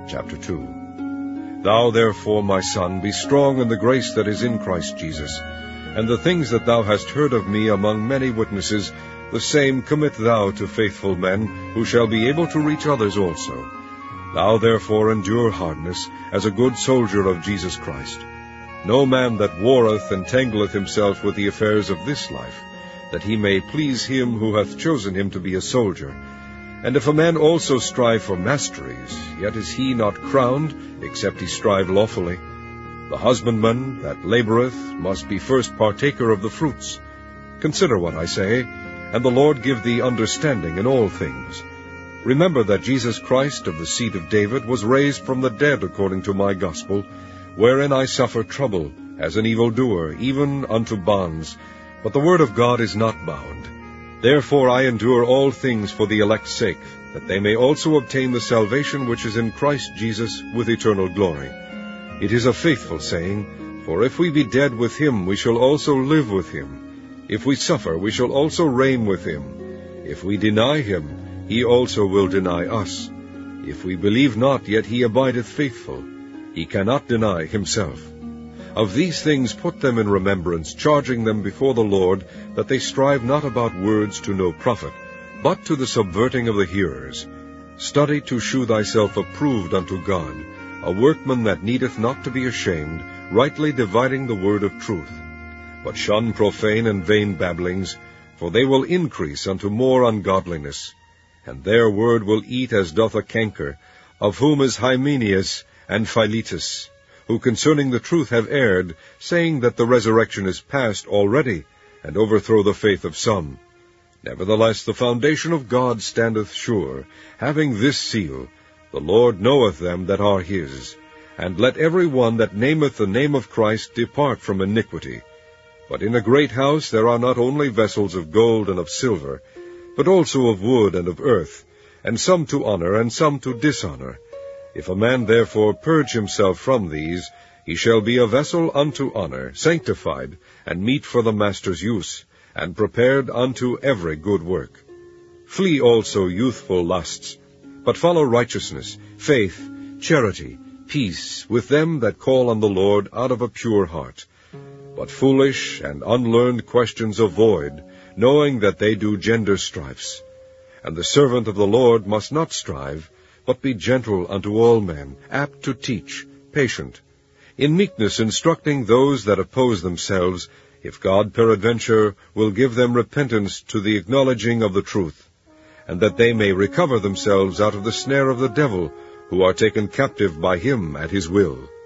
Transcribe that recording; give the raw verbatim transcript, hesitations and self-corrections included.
Chapter two. Thou therefore, my son, be strong in the grace that is in Christ Jesus, and the things that thou hast heard of me among many witnesses, the same commit thou to faithful men, who shall be able to reach others also. Thou therefore endure hardness, as a good soldier of Jesus Christ. No man that warreth entangleth himself with the affairs of this life, that he may please him who hath chosen him to be a soldier. And if a man also strive for masteries, yet is he not crowned, except he strive lawfully. The husbandman that laboureth must be first partaker of the fruits. Consider what I say, and the Lord give thee understanding in all things. Remember that Jesus Christ of the seed of David was raised from the dead according to my gospel, wherein I suffer trouble, as an evildoer, even unto bonds. But the word of God is not bound. Therefore I endure all things for the elect's sake, that they may also obtain the salvation which is in Christ Jesus with eternal glory. It is a faithful saying, for if we be dead with him, we shall also live with him. If we suffer, we shall also reign with him. If we deny him, he also will deny us. If we believe not, yet he abideth faithful. He cannot deny himself. Of these things put them in remembrance, charging them before the Lord, that they strive not about words to no profit, but to the subverting of the hearers. Study to shew thyself approved unto God, a workman that needeth not to be ashamed, rightly dividing the word of truth. But shun profane and vain babblings, for they will increase unto more ungodliness. And their word will eat as doth a canker, of whom is Hymenaeus and Philetus, who concerning the truth have erred, saying that the resurrection is past already, and overthrow the faith of some. Nevertheless the foundation of God standeth sure, having this seal, The Lord knoweth them that are his. And let every one that nameth the name of Christ depart from iniquity. But in a great house there are not only vessels of gold and of silver, but also of wood and of earth, and some to honor and some to dishonor. If a man therefore purge himself from these, he shall be a vessel unto honor, sanctified, and meet for the master's use, and prepared unto every good work. Flee also youthful lusts, but follow righteousness, faith, charity, peace, with them that call on the Lord out of a pure heart. But foolish and unlearned questions avoid, knowing that they do gender strifes. And the servant of the Lord must not strive, but be gentle unto all men, apt to teach, patient, in meekness instructing those that oppose themselves, if God peradventure will give them repentance to the acknowledging of the truth, and that they may recover themselves out of the snare of the devil, who are taken captive by him at his will.